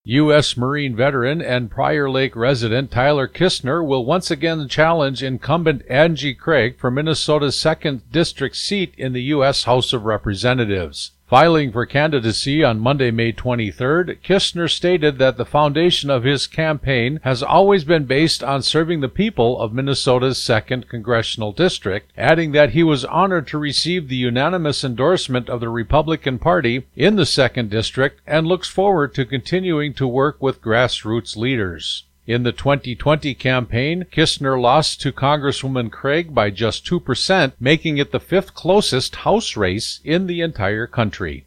U.S. Marine veteran and Prior Lake resident Tyler Kistner will once again challenge incumbent Angie Craig for Minnesota's 2nd District seat in the U.S. House of Representatives. Filing for candidacy on Monday, May 23rd, Kistner stated that the foundation of his campaign has always been based on serving the people of Minnesota's 2nd Congressional District, adding that he was honored to receive the unanimous endorsement of the Republican Party in the 2nd District and looks forward to continuing to work with grassroots leaders. In the 2020 campaign, Kistner lost to Congresswoman Craig by just 2%, making it the 5th closest House race in the entire country.